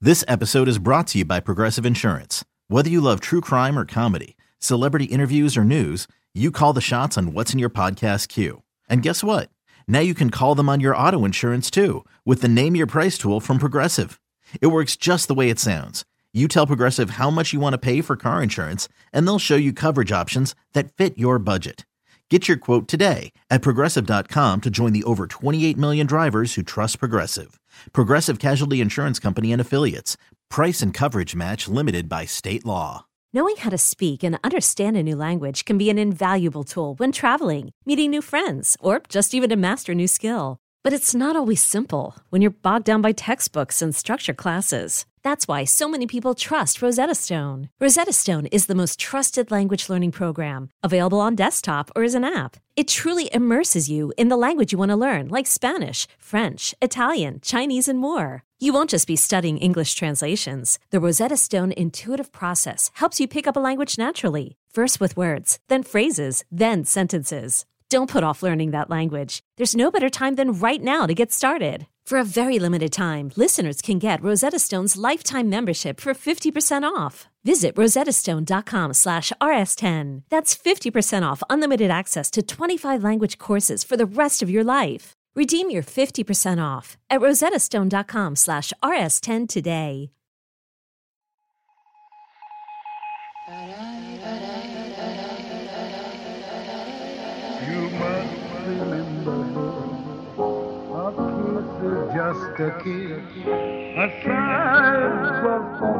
This episode is brought to you by Progressive Insurance. Whether you love true crime or comedy, celebrity interviews or news, you call the shots on what's in your podcast queue. And guess what? Now you can call them on your auto insurance too with the Name Your Price tool from Progressive. It works just the way it sounds. You tell Progressive how much you want to pay for car insurance, and they'll show you coverage options that fit your budget. Get your quote today at Progressive.com to join the over 28 million drivers who trust Progressive. Progressive Casualty Insurance Company and Affiliates. Price and coverage match limited by state law. Knowing how to speak and understand a new language can be an invaluable tool when traveling, meeting new friends, or just even to master a new skill. But it's not always simple when you're bogged down by textbooks and structure classes. That's why so many people trust Rosetta Stone. Rosetta Stone is the most trusted language learning program, available on desktop or as an app. It truly immerses you in the language you want to learn, like Spanish, French, Italian, Chinese, and more. You won't just be studying English translations. The Rosetta Stone intuitive process helps you pick up a language naturally, first with words, then phrases, then sentences. Don't put off learning that language. There's no better time than right now to get started. For a very limited time, listeners can get Rosetta Stone's lifetime membership for 50% off. Visit rosettastone.com/rs10. That's 50% off unlimited access to 25 language courses for the rest of your life. Redeem your 50% off at rosettastone.com/rs10 today. You must remember, a kiss is just a kiss, a sigh is just a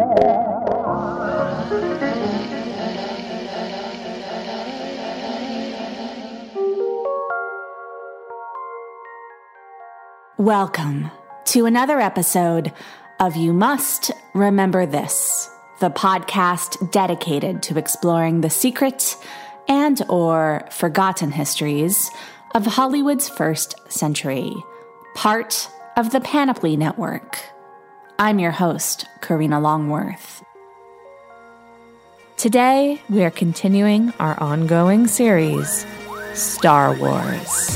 Welcome to another episode of You Must Remember This, the podcast dedicated to exploring the secret and or forgotten histories of Hollywood's first century, part of the Panoply Network. I'm your host, Karina Longworth. Today, we are continuing our ongoing series, Star Wars.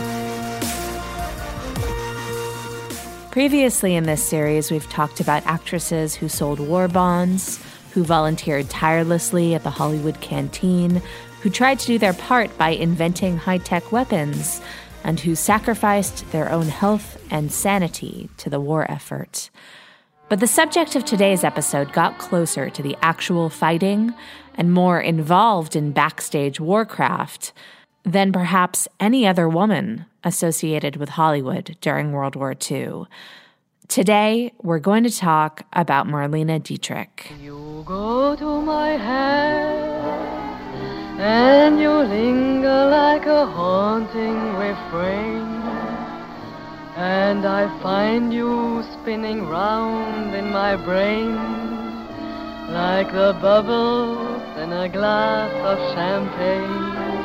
Previously in this series, we've talked about actresses who sold war bonds, who volunteered tirelessly at the Hollywood canteen, who tried to do their part by inventing high-tech weapons, and who sacrificed their own health and sanity to the war effort. But the subject of today's episode got closer to the actual fighting and more involved in backstage warcraft than perhaps any other woman associated with Hollywood during World War II. Today, we're going to talk about Marlene Dietrich. You go to my head and you linger like a haunting refrain, and I find you spinning round in my brain like the bubbles in a glass of champagne.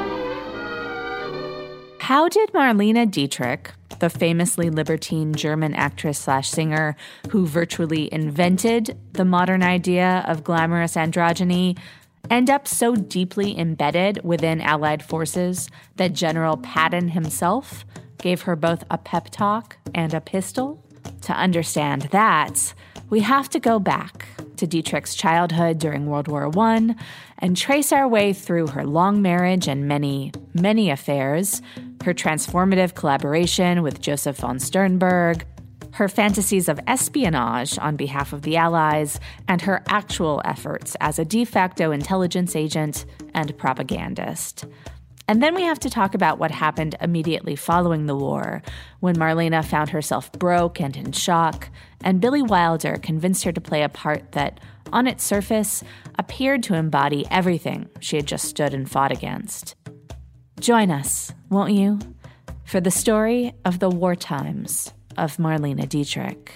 How did Marlene Dietrich, the famously libertine German actress/singer who virtually invented the modern idea of glamorous androgyny, end up so deeply embedded within Allied forces that General Patton himself gave her both a pep talk and a pistol? To understand that, we have to go back to Dietrich's childhood during World War I and trace our way through her long marriage and many, many affairs, her transformative collaboration with Joseph von Sternberg, her fantasies of espionage on behalf of the Allies, and her actual efforts as a de facto intelligence agent and propagandist. And then we have to talk about what happened immediately following the war, when Marlene found herself broke and in shock, and Billy Wilder convinced her to play a part that, on its surface, appeared to embody everything she had just stood and fought against. Join us, won't you, for the story of the war times of Marlene Dietrich.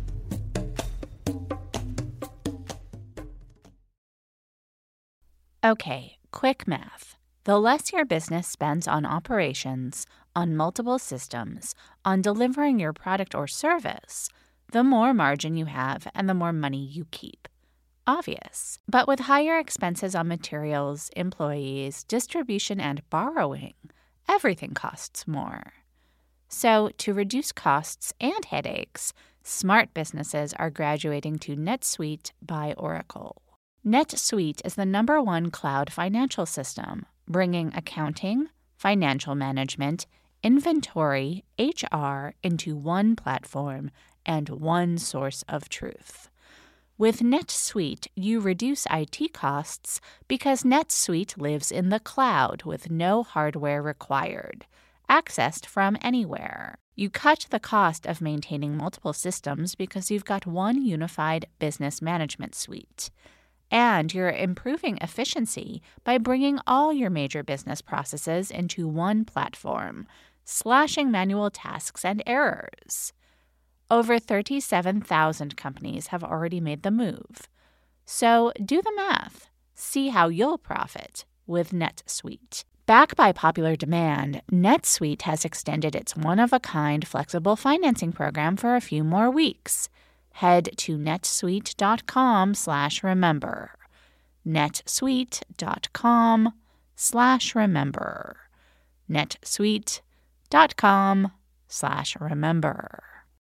Okay, quick math. The less your business spends on operations, on multiple systems, on delivering your product or service, the more margin you have and the more money you keep. Obvious. But with higher expenses on materials, employees, distribution, and borrowing, everything costs more. So to reduce costs and headaches, Smart businesses are graduating to NetSuite by Oracle. NetSuite is the #1 cloud financial system, bringing accounting, financial management, inventory, HR into one platform and one source of truth. With NetSuite, you reduce IT costs because NetSuite lives in the cloud with no hardware required, accessed from anywhere. You cut the cost of maintaining multiple systems because you've got one unified business management suite. And you're improving efficiency by bringing all your major business processes into one platform, slashing manual tasks and errors. Over 37,000 companies have already made the move. So do the math. See how you'll profit with NetSuite. Backed by popular demand, NetSuite has extended its one-of-a-kind flexible financing program for a few more weeks. Head to netsuite.com/remember. netsuite.com/remember. netsuite.com/remember.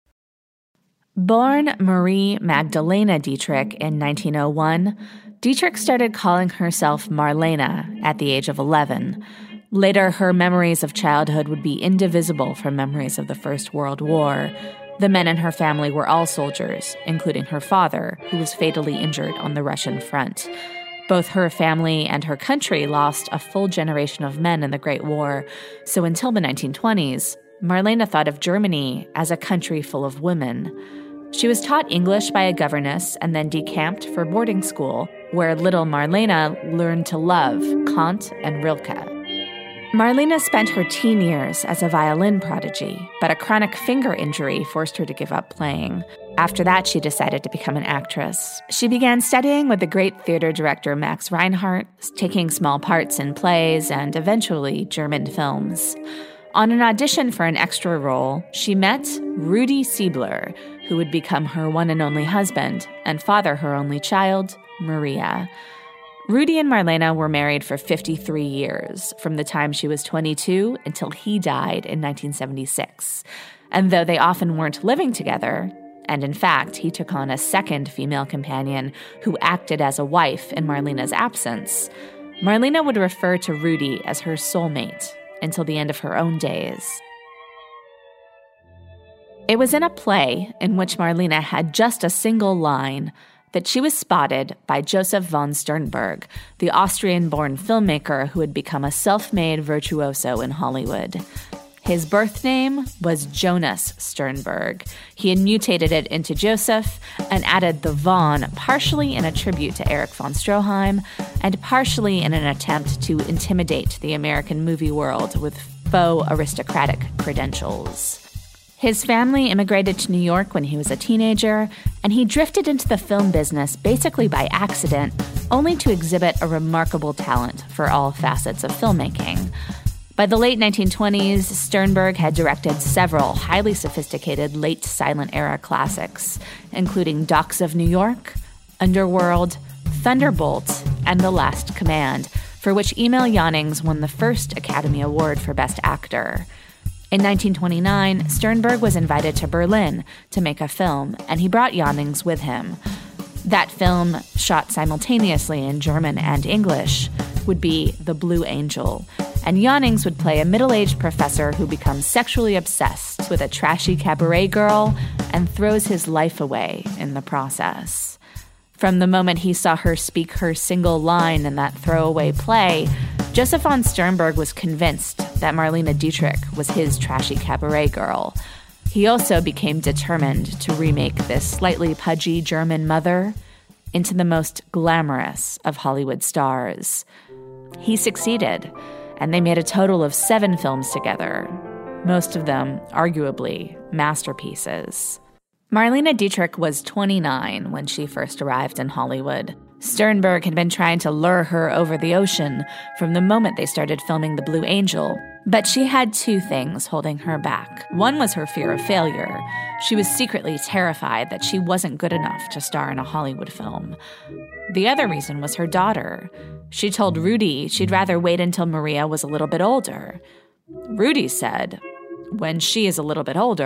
Born Marie Magdalena Dietrich in 1901, Dietrich started calling herself Marlene at the age of 11. Later, her memories of childhood would be indivisible from memories of the First World War. The men in her family were all soldiers, including her father, who was fatally injured on the Russian front. Both her family and her country lost a full generation of men in the Great War, so until the 1920s, Marlene thought of Germany as a country full of women. She was taught English by a governess and then decamped for boarding school, where little Marlene learned to love Kant and Rilke. Marlene spent her teen years as a violin prodigy, but a chronic finger injury forced her to give up playing. After that, she decided to become an actress. She began studying with the great theater director Max Reinhardt, taking small parts in plays and eventually German films. On an audition for an extra role, she met Rudi Siebler, who would become her one and only husband and father her only child, Maria. Rudi and Marlene were married for 53 years, from the time she was 22 until he died in 1976. And though they often weren't living together, and in fact, he took on a second female companion who acted as a wife in Marlene's absence, Marlene would refer to Rudi as her soulmate until the end of her own days. It was in a play in which Marlene had just a single line that she was spotted by Joseph von Sternberg, the Austrian-born filmmaker who had become a self-made virtuoso in Hollywood. His birth name was Jonas Sternberg. He had mutated it into Joseph and added the von partially in a tribute to Erich von Stroheim and partially in an attempt to intimidate the American movie world with faux aristocratic credentials. His family immigrated to New York when he was a teenager, and he drifted into the film business basically by accident, only to exhibit a remarkable talent for all facets of filmmaking. By the late 1920s, Sternberg had directed several highly sophisticated late silent era classics, including Docks of New York, Underworld, Thunderbolt, and The Last Command, for which Emil Jannings won the first Academy Award for Best Actor. In 1929, Sternberg was invited to Berlin to make a film, and he brought Jannings with him. That film, shot simultaneously in German and English, would be The Blue Angel, and Jannings would play a middle-aged professor who becomes sexually obsessed with a trashy cabaret girl and throws his life away in the process. From the moment he saw her speak her single line in that throwaway play, Joseph von Sternberg was convinced that Marlene Dietrich was his trashy cabaret girl. He also became determined to remake this slightly pudgy German mother into the most glamorous of Hollywood stars. He succeeded, and they made a total of 7 films together, most of them arguably masterpieces. Marlene Dietrich was 29 when she first arrived in Hollywood. Sternberg had been trying to lure her over the ocean from the moment they started filming The Blue Angel, but she had 2 things holding her back. One was her fear of failure. She was secretly terrified that she wasn't good enough to star in a Hollywood film. The other reason was her daughter. She told Rudi she'd rather wait until Maria was a little bit older. Rudi said, "When she is a little bit older,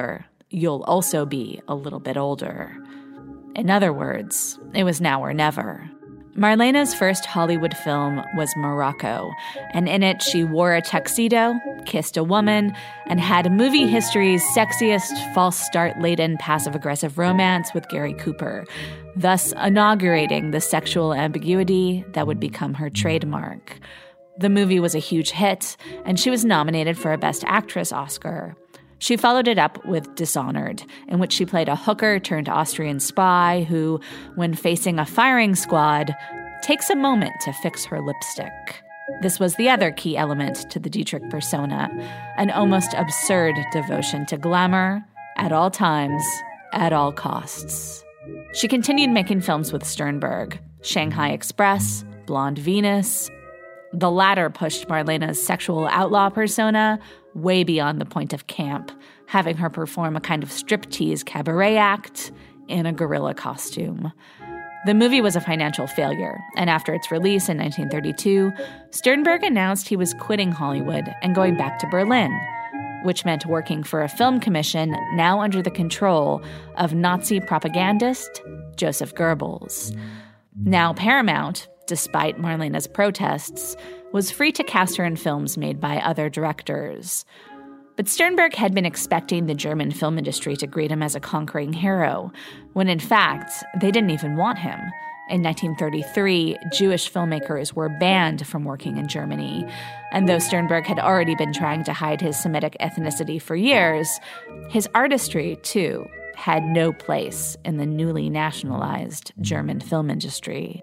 you'll also be a little bit older. In other words, it was now or never. Marlene's first Hollywood film was Morocco, and in it she wore a tuxedo, kissed a woman, and had movie history's sexiest false start-laden passive-aggressive romance with Gary Cooper, thus inaugurating the sexual ambiguity that would become her trademark. The movie was a huge hit, and she was nominated for a Best Actress Oscar. She followed it up with Dishonored, in which she played a hooker-turned-Austrian spy who, when facing a firing squad, takes a moment to fix her lipstick. This was the other key element to the Dietrich persona, an almost absurd devotion to glamour, at all times, at all costs. She continued making films with Sternberg, Shanghai Express, Blonde Venus. The latter pushed Marlene's sexual outlaw persona way beyond the point of camp, having her perform a kind of striptease cabaret act in a gorilla costume. The movie was a financial failure, and after its release in 1932, Sternberg announced he was quitting Hollywood and going back to Berlin, which meant working for a film commission now under the control of Nazi propagandist Joseph Goebbels. Now Paramount, despite Marlene's protests, was free to cast her in films made by other directors. But Sternberg had been expecting the German film industry to greet him as a conquering hero, when in fact, they didn't even want him. In 1933, Jewish filmmakers were banned from working in Germany, and though Sternberg had already been trying to hide his Semitic ethnicity for years, his artistry, too, had no place in the newly nationalized German film industry.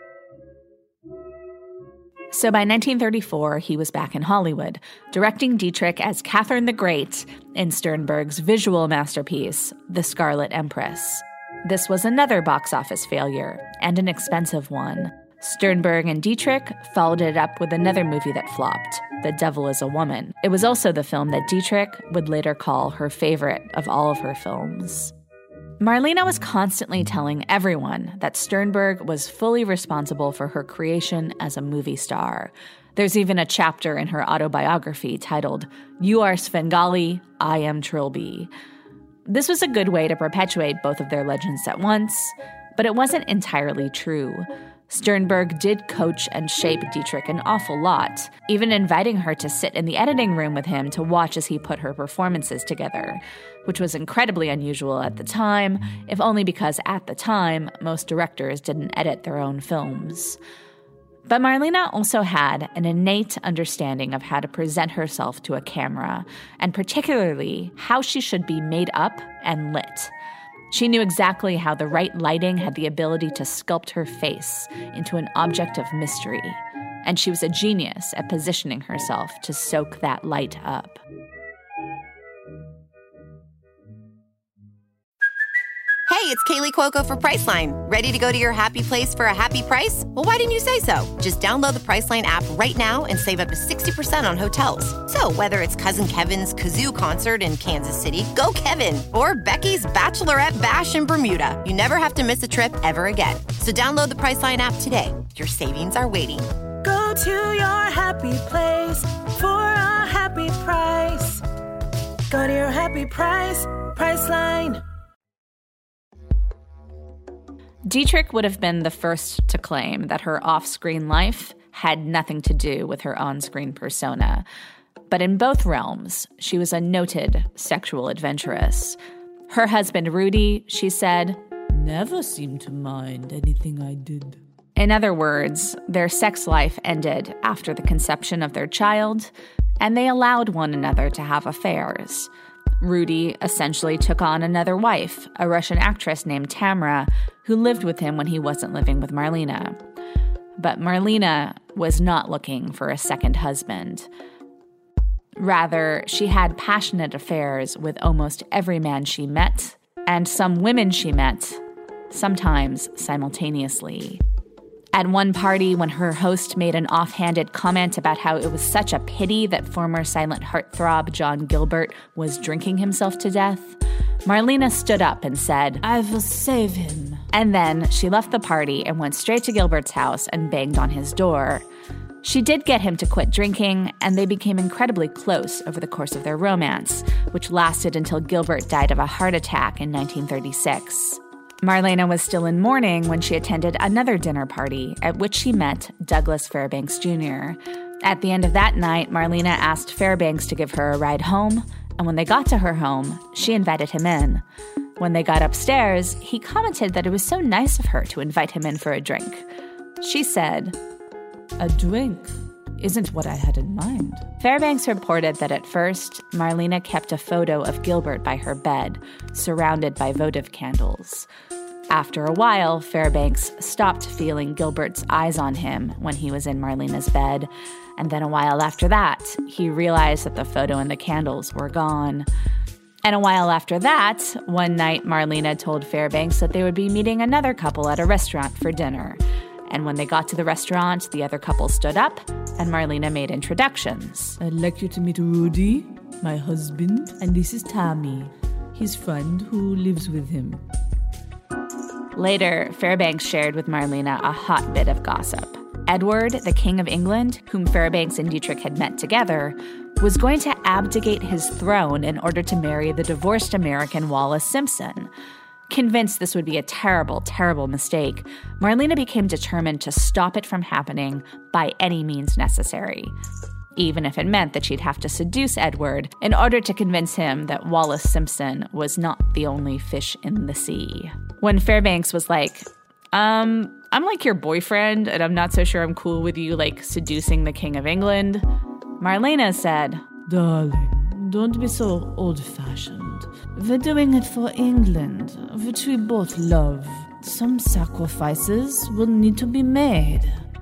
So by 1934, he was back in Hollywood, directing Dietrich as Catherine the Great in Sternberg's visual masterpiece, The Scarlet Empress. This was another box office failure, and an expensive one. Sternberg and Dietrich followed it up with another movie that flopped, The Devil is a Woman. It was also the film that Dietrich would later call her favorite of all of her films. Marlene was constantly telling everyone that Sternberg was fully responsible for her creation as a movie star. There's even a chapter in her autobiography titled, "You Are Svengali, I Am Trilby." This was a good way to perpetuate both of their legends at once, but it wasn't entirely true. Sternberg did coach and shape Dietrich an awful lot, even inviting her to sit in the editing room with him to watch as he put her performances together, which was incredibly unusual at the time, if only because at the time, most directors didn't edit their own films. But Marlene also had an innate understanding of how to present herself to a camera, and particularly how she should be made up and lit. She knew exactly how the right lighting had the ability to sculpt her face into an object of mystery, and she was a genius at positioning herself to soak that light up. Hey, it's Kaylee Cuoco for Priceline. Ready to go to your happy place for a happy price? Well, why didn't you say so? Just download the Priceline app right now and save up to 60% on hotels. So whether it's Cousin Kevin's Kazoo Concert in Kansas City, go Kevin, or Becky's Bachelorette Bash in Bermuda, you never have to miss a trip ever again. So download the Priceline app today. Your savings are waiting. Go to your happy place for a happy price. Go to your happy price, Priceline. Dietrich would have been the first to claim that her off-screen life had nothing to do with her on-screen persona. But in both realms, she was a noted sexual adventuress. Her husband, Rudy, she said, never seemed to mind anything I did. In other words, their sex life ended after the conception of their child, and they allowed one another to have affairs. Rudy essentially took on another wife, a Russian actress named Tamra, who lived with him when he wasn't living with Marlene. But Marlene was not looking for a second husband. Rather, she had passionate affairs with almost every man she met, and some women she met, sometimes simultaneously. At one party, when her host made an offhanded comment about how it was such a pity that former silent heartthrob John Gilbert was drinking himself to death, Marlene stood up and said, "I will save him." And then she left the party and went straight to Gilbert's house and banged on his door. She did get him to quit drinking, and they became incredibly close over the course of their romance, which lasted until Gilbert died of a heart attack in 1936. Marlena was still in mourning when she attended another dinner party at which she met Douglas Fairbanks Jr. At the end of that night, Marlena asked Fairbanks to give her a ride home, and when they got to her home, she invited him in. When they got upstairs, he commented that it was so nice of her to invite him in for a drink. She said, "A drink isn't what I had in mind." Fairbanks reported that at first, Marlena kept a photo of Gilbert by her bed, surrounded by votive candles. After a while, Fairbanks stopped feeling Gilbert's eyes on him when he was in Marlena's bed, and then a while after that, he realized that the photo and the candles were gone. And a while after that, one night Marlena told Fairbanks that they would be meeting another couple at a restaurant for dinner. And when they got to the restaurant, the other couple stood up, and Marlena made introductions. "I'd like you to meet Rudy, my husband, and this is Tommy, his friend who lives with him." Later, Fairbanks shared with Marlena a hot bit of gossip. Edward, the King of England, whom Fairbanks and Dietrich had met together, was going to abdicate his throne in order to marry the divorced American Wallis Simpson. Convinced this would be a terrible, terrible mistake, Marlena became determined to stop it from happening by any means necessary, even if it meant that she'd have to seduce Edward in order to convince him that Wallis Simpson was not the only fish in the sea. When Fairbanks was like, I'm like your boyfriend, and I'm not so sure I'm cool with you, like, seducing the King of England, Marlena said, "Darling, don't be so old-fashioned. We're doing it for England, which we both love. Some sacrifices will need to be made."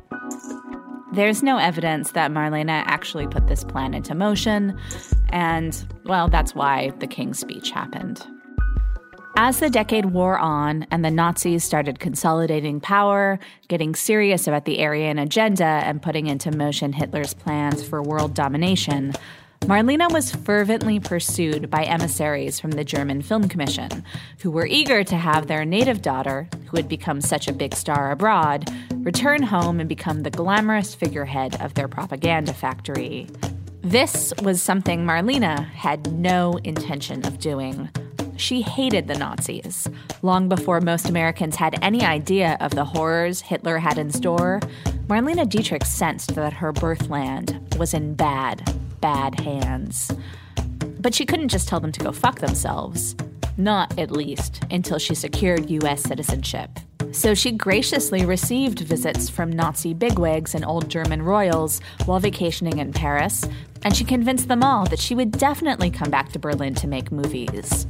There's no evidence that Marlena actually put this plan into motion, and, well, that's why the King's speech happened. As the decade wore on and the Nazis started consolidating power, getting serious about the Aryan agenda, and putting into motion Hitler's plans for world domination, Marlena was fervently pursued by emissaries from the German Film Commission, who were eager to have their native daughter, who had become such a big star abroad, return home and become the glamorous figurehead of their propaganda factory. This was something Marlena had no intention of doing. She hated the Nazis. Long before most Americans had any idea of the horrors Hitler had in store, Marlene Dietrich sensed that her birthland was in bad hands. But she couldn't just tell them to go fuck themselves. Not, at least, until she secured U.S. citizenship. So she graciously received visits from Nazi bigwigs and old German royals while vacationing in Paris, and she convinced them all that she would definitely come back to Berlin to make movies.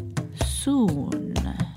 Soon.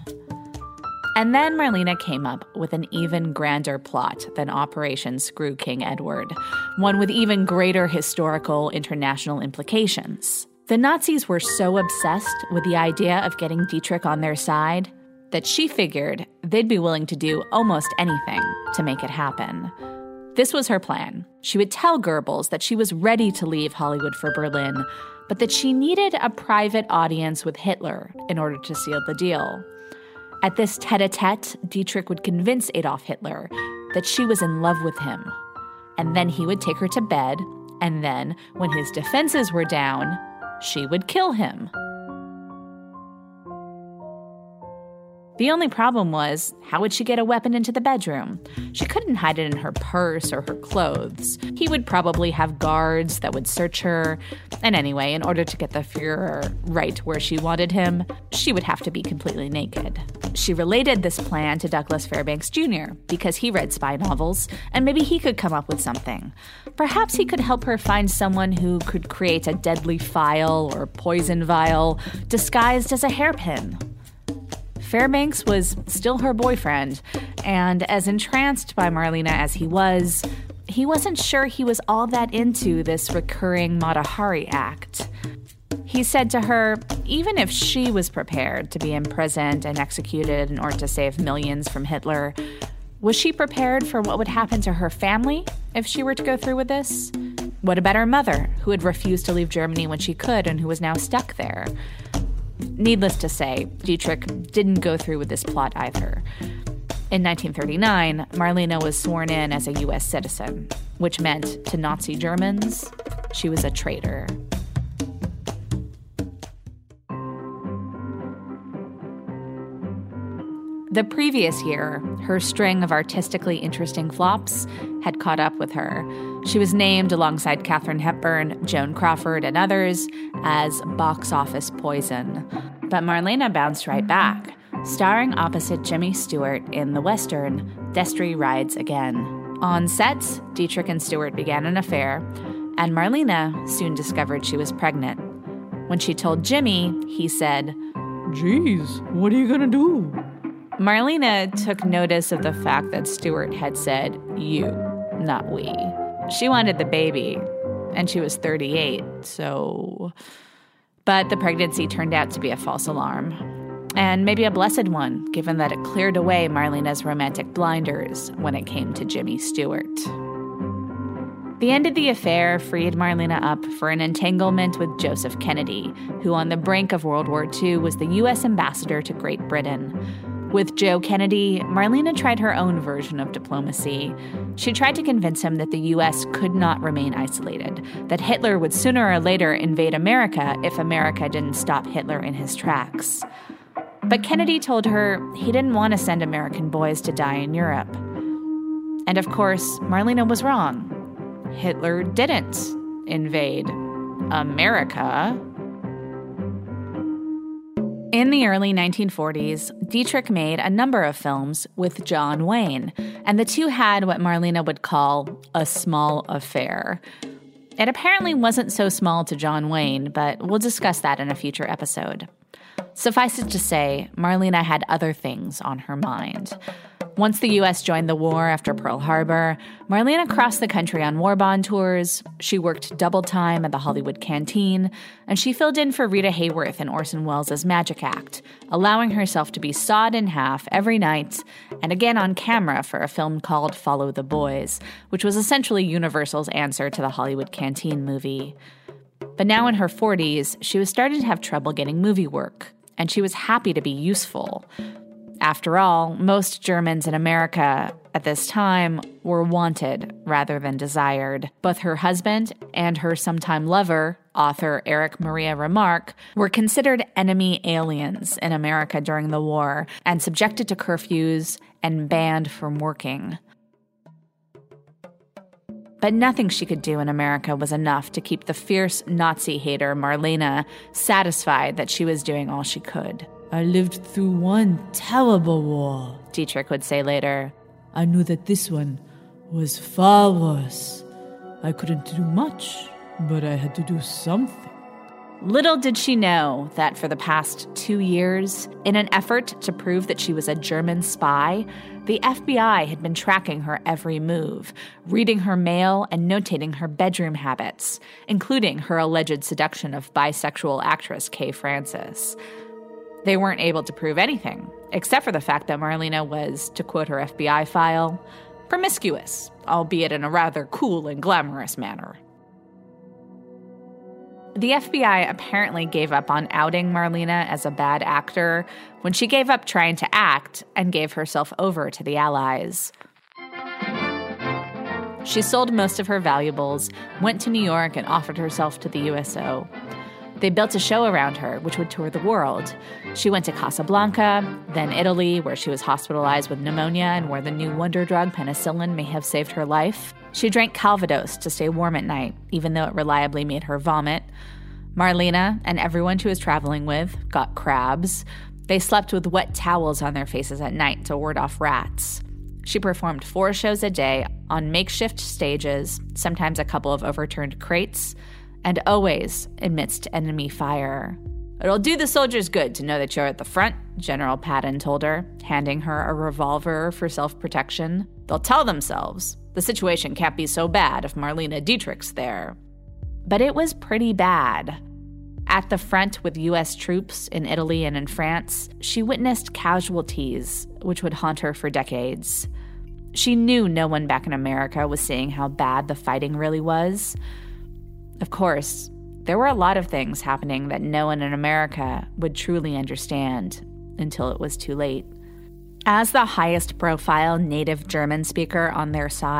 And then Marlena came up with an even grander plot than Operation Screw King Edward, one with even greater historical international implications. The Nazis were so obsessed with the idea of getting Dietrich on their side that she figured they'd be willing to do almost anything to make it happen. This was her plan. She would tell Goebbels that she was ready to leave Hollywood for Berlin, but that she needed a private audience with Hitler in order to seal the deal. At this tete-a-tete, Dietrich would convince Adolf Hitler that she was in love with him. And then he would take her to bed, and then, when his defenses were down, she would kill him. The only problem was, how would she get a weapon into the bedroom? She couldn't hide it in her purse or her clothes. He would probably have guards that would search her. And anyway, in order to get the Führer right where she wanted him, she would have to be completely naked. She related this plan to Douglas Fairbanks Jr. because he read spy novels, and maybe he could come up with something. Perhaps he could help her find someone who could create a deadly file or poison vial disguised as a hairpin. Fairbanks was still her boyfriend, and as entranced by Marlena as he wasn't sure he was all that into this recurring Mata Hari act. He said to her, even if she was prepared to be imprisoned and executed in order to save millions from Hitler, was she prepared for what would happen to her family if she were to go through with this? What about her mother, who had refused to leave Germany when she could and who was now stuck there? Needless to say, Dietrich didn't go through with this plot either. In 1939, Marlena was sworn in as a U.S. citizen. which meant to Nazi Germans, she was a traitor. The previous year, her string of artistically interesting flops had caught up with her. She was named alongside Katharine Hepburn, Joan Crawford, and others as box office poison. But Marlena bounced right back, starring opposite Jimmy Stewart in the Western Destry Rides Again. On set, Dietrich and Stewart began an affair, and Marlena soon discovered she was pregnant. When she told Jimmy, he said, "Geez, what are you gonna do?" Marlena took notice of the fact that Stewart had said, "you," not "we." She wanted the baby, and she was 38, so... But the pregnancy turned out to be a false alarm. And maybe a blessed one, given that it cleared away Marlena's romantic blinders when it came to Jimmy Stewart. The end of the affair freed Marlena up for an entanglement with Joseph Kennedy, who on the brink of World War II was the U.S. ambassador to Great Britain. With Joe Kennedy, Marlena tried her own version of diplomacy. She tried to convince him that the U.S. could not remain isolated, that Hitler would sooner or later invade America if America didn't stop Hitler in his tracks. But Kennedy told her he didn't want to send American boys to die in Europe. And of course, Marlena was wrong. Hitler didn't invade America. In the early 1940s, Dietrich made a number of films with John Wayne, and the two had what Marlena would call a small affair. It apparently wasn't so small to John Wayne, but we'll discuss that in a future episode. Suffice it to say, Marlena had other things on her mind. Once the U.S. joined the war after Pearl Harbor, Marlena crossed the country on war bond tours, she worked double time at the Hollywood Canteen, and she filled in for Rita Hayworth in Orson Welles' Magic Act, allowing herself to be sawed in half every night and again on camera for a film called Follow the Boys, which was essentially Universal's answer to the Hollywood Canteen movie. But now in her 40s, she was starting to have trouble getting movie work, and she was happy to be useful. After all, most Germans in America at this time were wanted rather than desired. Both her husband and her sometime lover, author Erich Maria Remarque, were considered enemy aliens in America during the war and subjected to curfews and banned from working. But nothing she could do in America was enough to keep the fierce Nazi hater Marlena satisfied that she was doing all she could. "I lived through one terrible war," Dietrich would say later. "I knew that this one was far worse. I couldn't do much, but I had to do something." Little did she know that for the past 2 years, in an effort to prove that she was a German spy, the FBI had been tracking her every move, reading her mail and notating her bedroom habits, including her alleged seduction of bisexual actress Kay Francis. They weren't able to prove anything, except for the fact that Marlena was, to quote her FBI file, promiscuous, albeit in a rather cool and glamorous manner. The FBI apparently gave up on outing Marlena as a bad actor when she gave up trying to act and gave herself over to the Allies. She sold most of her valuables, went to New York, and offered herself to the USO. They built a show around her, which would tour the world. She went to Casablanca, then Italy, where she was hospitalized with pneumonia and where the new wonder drug penicillin may have saved her life. She drank Calvados to stay warm at night, even though it reliably made her vomit. Marlena and everyone she was traveling with got crabs. They slept with wet towels on their faces at night to ward off rats. She performed 4 shows a day on makeshift stages, sometimes a couple of overturned crates, and always amidst enemy fire. "It'll do the soldiers good to know that you're at the front," General Patton told her, handing her a revolver for self-protection. "They'll tell themselves the situation can't be so bad if Marlena Dietrich's there." But it was pretty bad. At the front with U.S. troops in Italy and in France, she witnessed casualties which would haunt her for decades. She knew no one back in America was seeing how bad the fighting really was. Of course, there were a lot of things happening that no one in America would truly understand until it was too late. As the highest profile native German speaker on their side,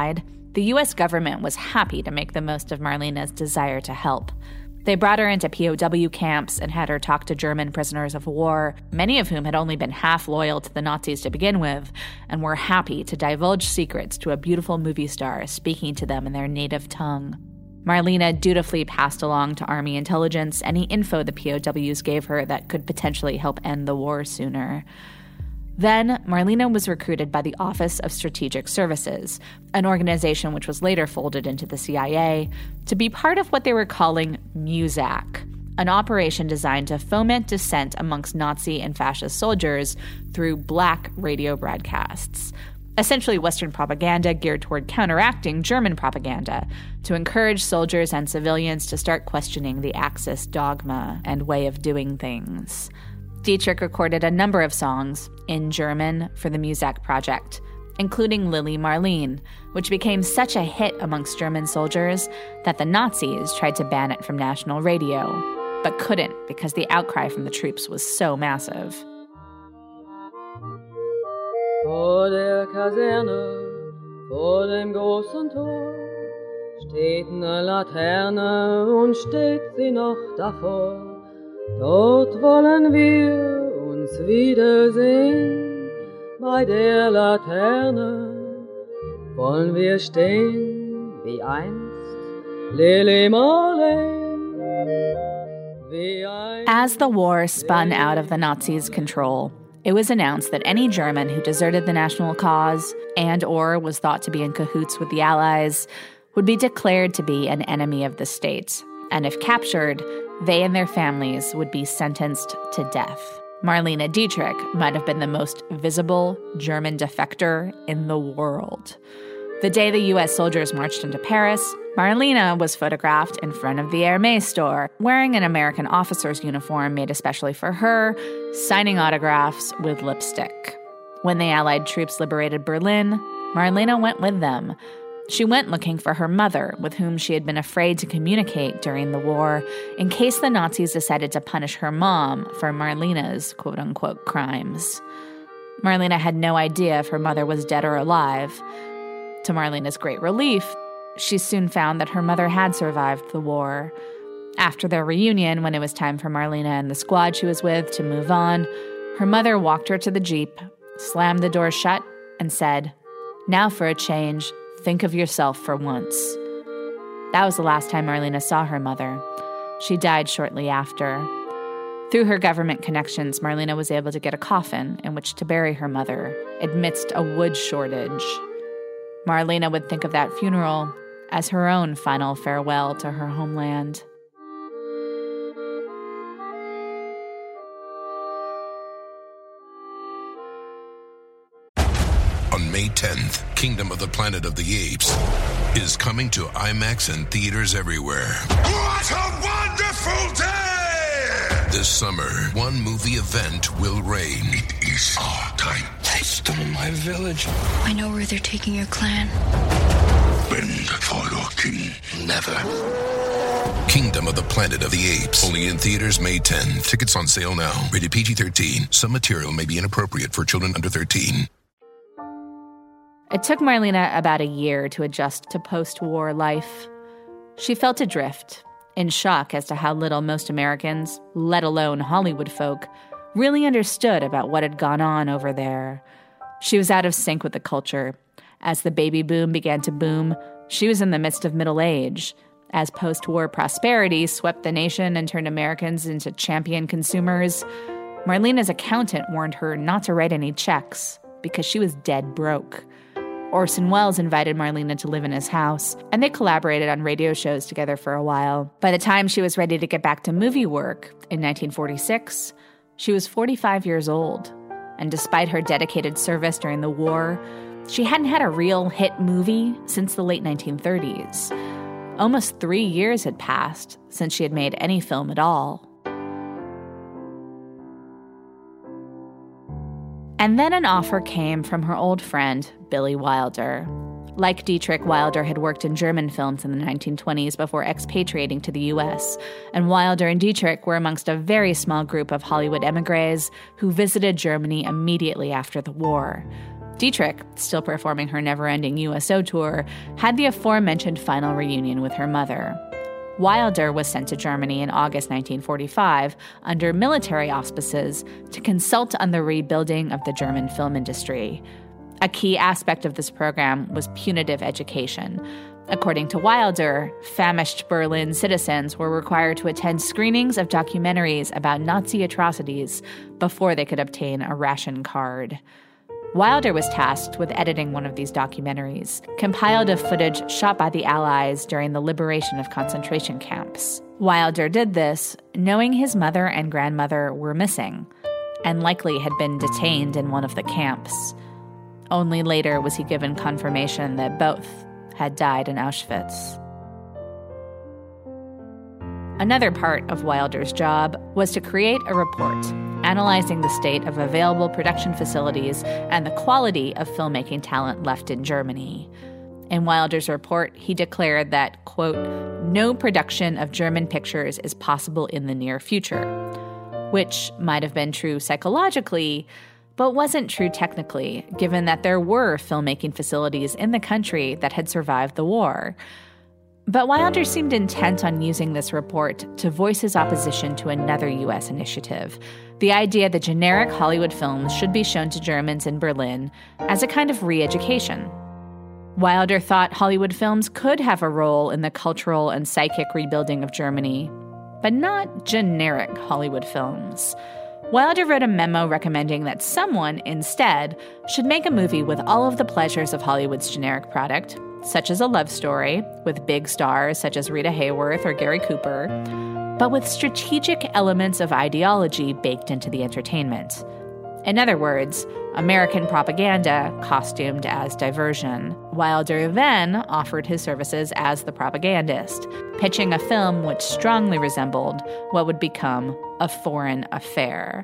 The U.S. government was happy to make the most of Marlena's desire to help. They brought her into POW camps and had her talk to German prisoners of war, many of whom had only been half loyal to the Nazis to begin with, and were happy to divulge secrets to a beautiful movie star speaking to them in their native tongue. Marlena dutifully passed along to Army intelligence any info the POWs gave her that could potentially help end the war sooner. Then, Marlena was recruited by the Office of Strategic Services, an organization which was later folded into the CIA, to be part of what they were calling MUSAC, an operation designed to foment dissent amongst Nazi and fascist soldiers through black radio broadcasts. Essentially Western propaganda geared toward counteracting German propaganda to encourage soldiers and civilians to start questioning the Axis dogma and way of doing things. Dietrich recorded a number of songs in German for the MUSAC project, including Lily Marleen, which became such a hit amongst German soldiers that the Nazis tried to ban it from national radio, but couldn't because the outcry from the troops was so massive. Vor der Kaserne, vor dem großen Tor, steht eine Laterne und steht sie noch davor. Dort wollen wir uns wiedersehen, bei der Laterne wollen wir stehen, wie einst Lili Marleen. As the war spun out of the Nazis' control, it was announced that any German who deserted the national cause and/or was thought to be in cahoots with the Allies would be declared to be an enemy of the state, and if captured, they and their families would be sentenced to death. Marlene Dietrich might have been the most visible German defector in the world. The day the U.S. soldiers marched into Paris, Marlene was photographed in front of the Hermès store, wearing an American officer's uniform made especially for her, signing autographs with lipstick. When the Allied troops liberated Berlin, Marlene went with them. She went looking for her mother, with whom she had been afraid to communicate during the war, in case the Nazis decided to punish her mom for Marlene's quote-unquote crimes. Marlene had no idea if her mother was dead or alive. To Marlene's great relief, she soon found that her mother had survived the war. After their reunion, when it was time for Marlene and the squad she was with to move on, her mother walked her to the Jeep, slammed the door shut, and said, "Now for a change, think of yourself for once." That was the last time Marlene saw her mother. She died shortly after. Through her government connections, Marlene was able to get a coffin in which to bury her mother, amidst a wood shortage. Marlene would think of that funeral as her own final farewell to her homeland. On May 10th, Kingdom of the Planet of the Apes is coming to IMAX and theaters everywhere. What a wonderful day! This summer, one movie event will reign. It is our time. They stole my village. I know where they're taking your clan. Bend for your king. Never. Kingdom of the Planet of the Apes. Only in theaters May 10. Tickets on sale now. Rated PG-13. Some material may be inappropriate for children under 13. It took Marlene about a year to adjust to post-war life. She felt adrift, in shock as to how little most Americans, let alone Hollywood folk, really understood about what had gone on over there. She was out of sync with the culture. As the baby boom began to boom, she was in the midst of middle age. As post-war prosperity swept the nation and turned Americans into champion consumers, Marlene's accountant warned her not to write any checks because she was dead broke. Orson Welles invited Marlene to live in his house, and they collaborated on radio shows together for a while. By the time she was ready to get back to movie work in 1946, she was 45 years old. And despite her dedicated service during the war, she hadn't had a real hit movie since the late 1930s. Almost 3 years had passed since she had made any film at all. And then an offer came from her old friend, Billy Wilder. Like Dietrich, Wilder had worked in German films in the 1920s before expatriating to the U.S., and Wilder and Dietrich were amongst a very small group of Hollywood émigrés who visited Germany immediately after the war. Dietrich, still performing her never-ending USO tour, had the aforementioned final reunion with her mother. Wilder was sent to Germany in August 1945 under military auspices to consult on the rebuilding of the German film industry. A key aspect of this program was punitive education. According to Wilder, famished Berlin citizens were required to attend screenings of documentaries about Nazi atrocities before they could obtain a ration card. Wilder was tasked with editing one of these documentaries, compiled of footage shot by the Allies during the liberation of concentration camps. Wilder did this knowing his mother and grandmother were missing, and likely had been detained in one of the camps. Only later was he given confirmation that both had died in Auschwitz. Another part of Wilder's job was to create a report analyzing the state of available production facilities and the quality of filmmaking talent left in Germany. In Wilder's report, he declared that, quote, "No production of German pictures is possible in the near future," which might have been true psychologically, but wasn't true technically, given that there were filmmaking facilities in the country that had survived the war. But Wilder seemed intent on using this report to voice his opposition to another U.S. initiative, the idea that generic Hollywood films should be shown to Germans in Berlin as a kind of re-education. Wilder thought Hollywood films could have a role in the cultural and psychic rebuilding of Germany, but not generic Hollywood films. Wilder wrote a memo recommending that someone, instead, should make a movie with all of the pleasures of Hollywood's generic product, such as a love story with big stars such as Rita Hayworth or Gary Cooper, but with strategic elements of ideology baked into the entertainment. In other words, American propaganda costumed as diversion. Wilder then offered his services as the propagandist, pitching a film which strongly resembled what would become a foreign affair.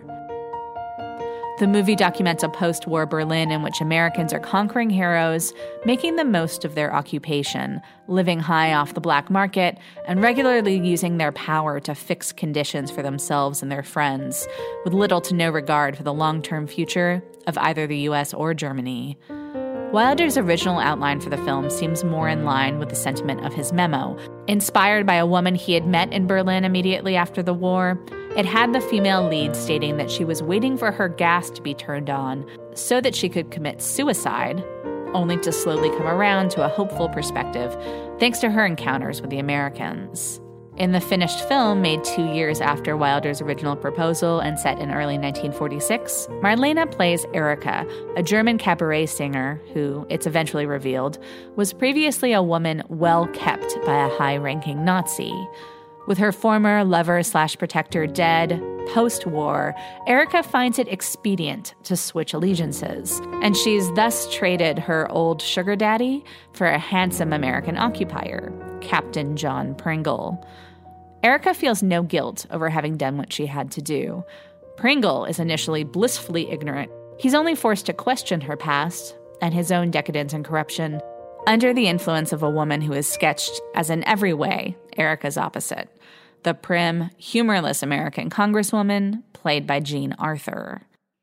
The movie documents a post-war Berlin in which Americans are conquering heroes, making the most of their occupation, living high off the black market, and regularly using their power to fix conditions for themselves and their friends, with little to no regard for the long-term future of either the U.S. or Germany. Wilder's original outline for the film seems more in line with the sentiment of his memo. Inspired by a woman he had met in Berlin immediately after the war, it had the female lead stating that she was waiting for her gas to be turned on so that she could commit suicide, only to slowly come around to a hopeful perspective thanks to her encounters with the Americans. In the finished film, made 2 years after Wilder's original proposal and set in early 1946, Marlene plays Erika, a German cabaret singer who, it's eventually revealed, was previously a woman well kept by a high-ranking Nazi. With her former lover/protector dead, post-war, Erika finds it expedient to switch allegiances, and she's thus traded her old sugar daddy for a handsome American occupier, Captain John Pringle. Erika feels no guilt over having done what she had to do. Pringle is initially blissfully ignorant. He's only forced to question her past and his own decadence and corruption under the influence of a woman who is sketched as in every way Erika's opposite, the prim, humorless American congresswoman played by Jean Arthur.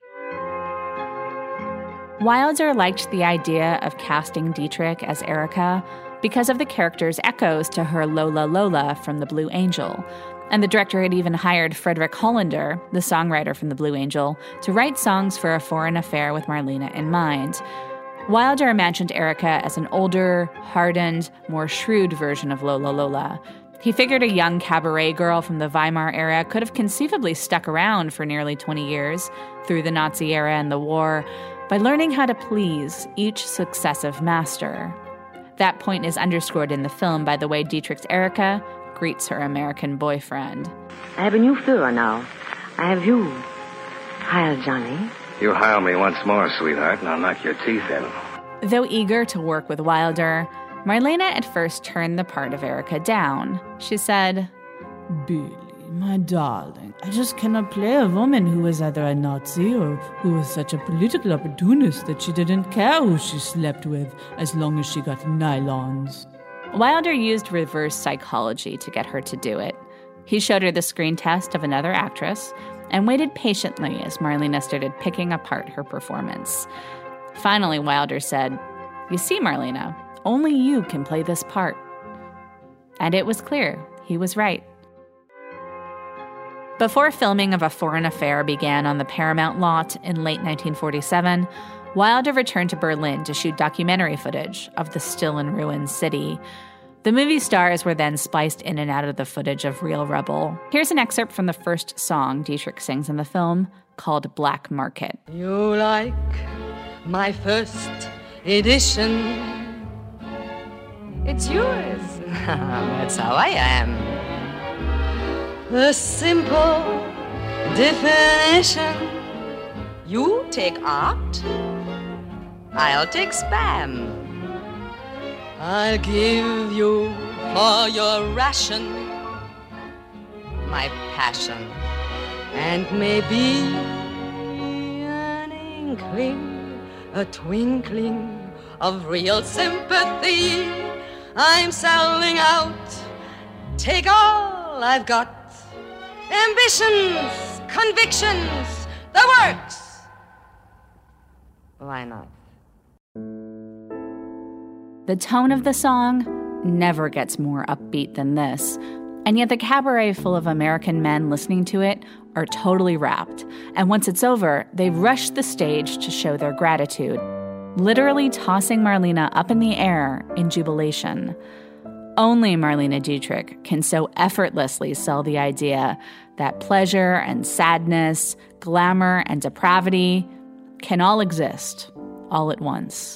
Wilder liked the idea of casting Dietrich as Erika because of the character's echoes to her Lola Lola from The Blue Angel, and the director had even hired Frederick Hollander, the songwriter from The Blue Angel, to write songs for A Foreign Affair with Marlene in mind. Wilder imagined Erika as an older, hardened, more shrewd version of Lola Lola. He figured a young cabaret girl from the Weimar era could have conceivably stuck around for nearly 20 years, through the Nazi era and the war, by learning how to please each successive master. That point is underscored in the film by the way Dietrich's Erika greets her American boyfriend. I have a new Führer now. I have you. Heil, Johnny. You heil me once more, sweetheart, and I'll knock your teeth in. Though eager to work with Wilder, Marlene at first turned the part of Erika down. She said, "Billy, my darling, I just cannot play a woman who was either a Nazi or who was such a political opportunist that she didn't care who she slept with as long as she got nylons." Wilder used reverse psychology to get her to do it. He showed her the screen test of another actress and waited patiently as Marlene started picking apart her performance. Finally, Wilder said, "You see, Marlena, only you can play this part." And it was clear he was right. Before filming of A Foreign Affair began on the Paramount lot in late 1947, Wilder returned to Berlin to shoot documentary footage of the still in ruins city. The movie stars were then spliced in and out of the footage of real rubble. Here's an excerpt from the first song Dietrich sings in the film, called Black Market. You like my first edition? It's yours. That's how I am. The simple definition. You take art, I'll take spam. I'll give you for your ration my passion, and maybe an inkling, a twinkling of real sympathy. I'm selling out, take all I've got. Ambitions, convictions, the works. Why not? The tone of the song never gets more upbeat than this, and yet the cabaret full of American men listening to it are totally rapt, and once it's over, they rush the stage to show their gratitude, literally tossing Marlene up in the air in jubilation. Only Marlene Dietrich can so effortlessly sell the idea that pleasure and sadness, glamour and depravity can all exist all at once.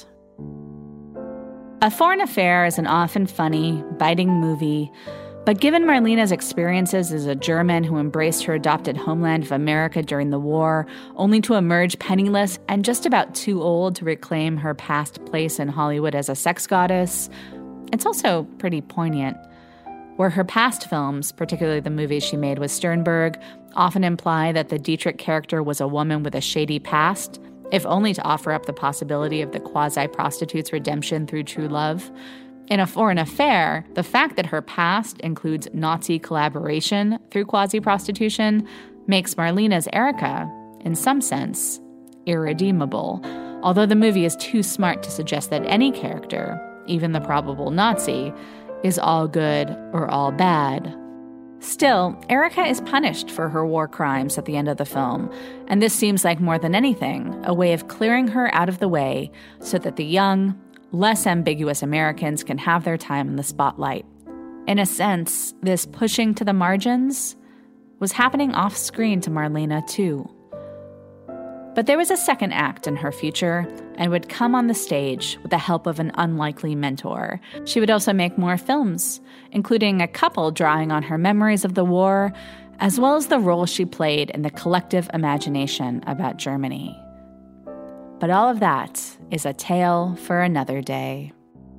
A Foreign Affair is an often funny, biting movie, but given Marlene's experiences as a German who embraced her adopted homeland of America during the war, only to emerge penniless and just about too old to reclaim her past place in Hollywood as a sex goddess, it's also pretty poignant. Where her past films, particularly the movies she made with Sternberg, often imply that the Dietrich character was a woman with a shady past, if only to offer up the possibility of the quasi-prostitute's redemption through true love. In A Foreign Affair, the fact that her past includes Nazi collaboration through quasi-prostitution makes Marlene's Erica, in some sense, irredeemable, although the movie is too smart to suggest that any character, even the probable Nazi, is all good or all bad. Still, Erica is punished for her war crimes at the end of the film, and this seems like more than anything a way of clearing her out of the way so that the young, less ambiguous Americans can have their time in the spotlight. In a sense, this pushing to the margins was happening off-screen to Marlene, too. But there was a second act in her future and would come on the stage with the help of an unlikely mentor. She would also make more films, including a couple drawing on her memories of the war, as well as the role she played in the collective imagination about Germany. But all of that is a tale for another day.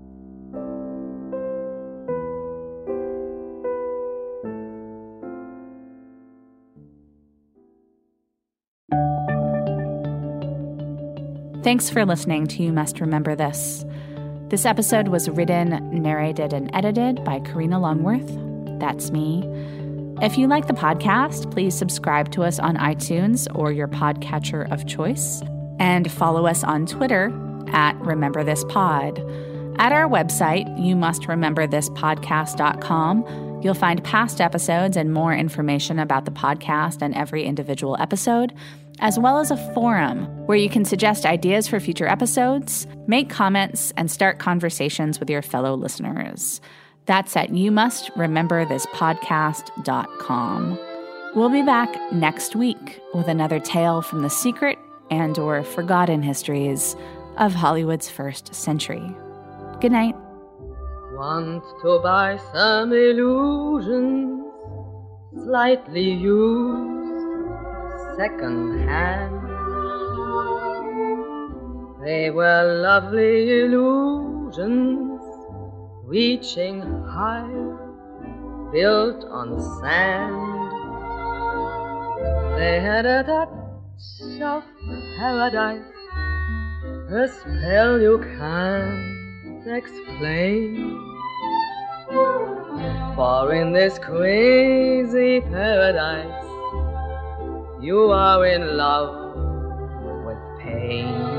Thanks for listening to You Must Remember This. This episode was written, narrated, and edited by Karina Longworth. That's me. If you like the podcast, please subscribe to us on iTunes or your podcatcher of choice, and follow us on Twitter at RememberThisPod. At our website, youmustrememberthispodcast.com, you'll find past episodes and more information about the podcast and every individual episode, as well as a forum where you can suggest ideas for future episodes, make comments, and start conversations with your fellow listeners. That's at youmustrememberthispodcast.com. We'll be back next week with another tale from the secret and/or forgotten histories of Hollywood's first century. Good night. Want to buy some illusions, slightly used, second hand. They were lovely illusions, reaching high, built on sand. They had a touch of paradise, a spell you can't explain. For in this crazy paradise, you are in love with pain.